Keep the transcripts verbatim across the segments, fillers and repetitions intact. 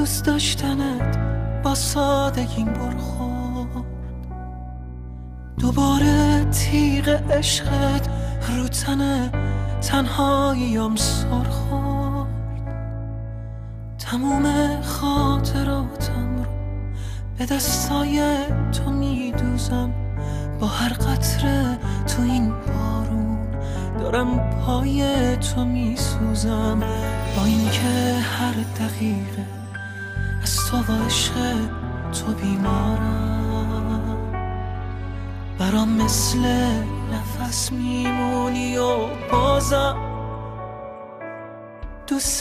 دوست داشتنت با سادگیم برخورد، دوباره تیغ عشقت رو تن تنهاییم سر خورد. تموم خاطراتم رو به دستای تو میدوزم، با هر قطره تو این بارون دارم پای تو میسوزم. با اینکه هر دقیقه از تو و عشق تو بیمارم، برام مثل نفس میمونی و بازم دوست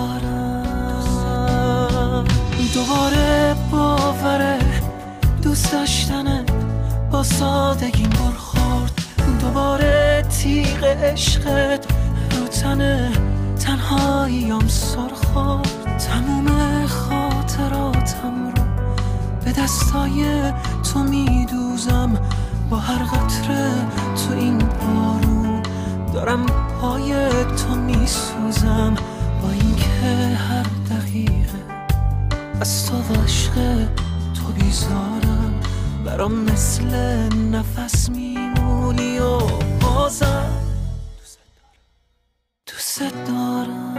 دارم. دوباره باوره دوست داشتنت با سادگیم برخورد، دوباره تیغ عشقت رو تن تنهاییم سر خورد. تموم خاطراتم رو به دستای تو میدوزم، با هر قطره تو این بارون دارم پای تو میسوزم. با اینکه هر دقیقه از تو و عشق تو بیزارم، برام مثل نفس میمونی و بازم دوست دارم.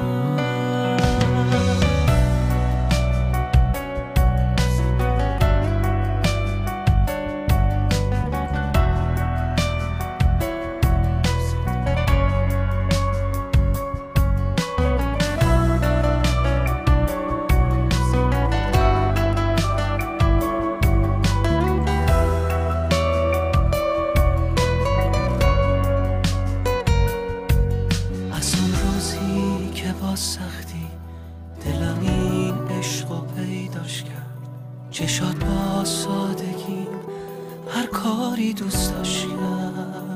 با سختی دلم این عشقو پیداش کرد، چشات با سادگی هر کاری دوست داشت کرد.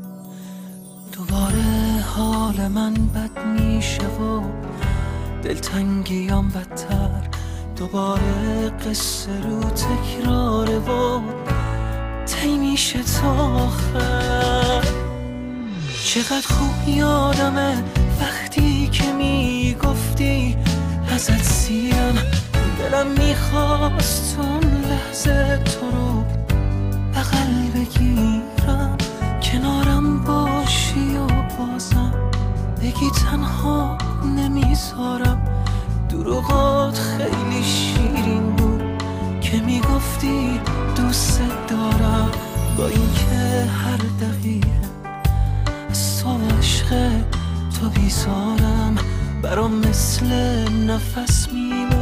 دوباره حال من بد میشه و دلتنگیام بدتر، دوباره قصه رو تکراره و طی میشه تا آخر. چقدر خوب یادمه وقتی که میگفتی ازت سیرم، دلم میخواست اون لحظه تو رو بغل بگیرم، کنارم باشی و بازم بگی تنها نمیذارم. دروغات خیلی شیرین بود که میگفتی دوست دارم، با اینکه هر دقیقه از تو و عشق تو بیزارم، برام مثل نفس میمونی